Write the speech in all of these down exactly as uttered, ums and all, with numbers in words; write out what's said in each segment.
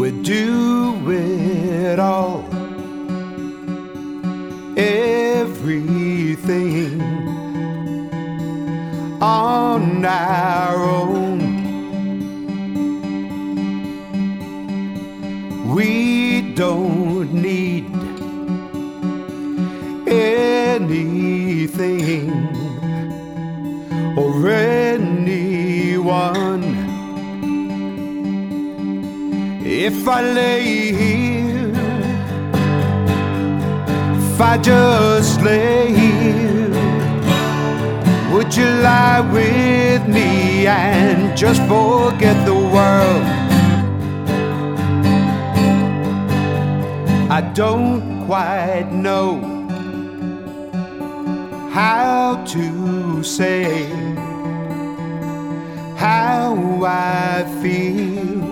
we'd do it all, everything on our own. We don't need anything or anyone. If I lay here, if I just lay here, would you lie with me and just forget the world? I don't quite know how to say how I feel.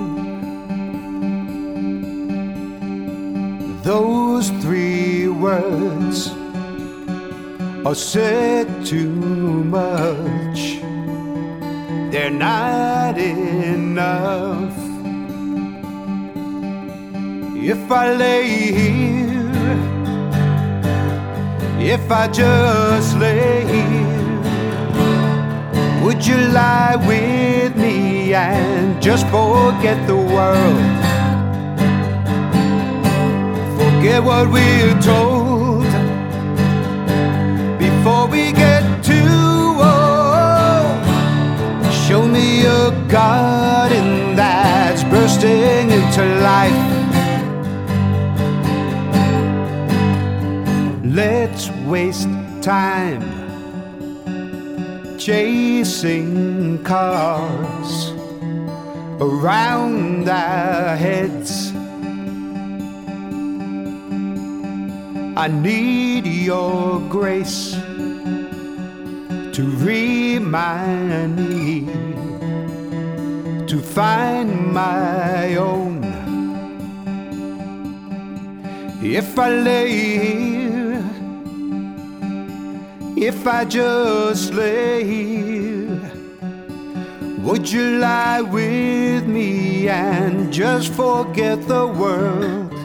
Those three words are said too much. They're not enough. If I lay here, if I just lay here, would you lie with me and just forget the world? Forget what we're told before we get too old. Show me a garden that's bursting into life. Let's waste time chasing cars around our heads. I need your grace to remind me to find my own. If I lay here, if I just lay here, would you lie with me and just forget the world?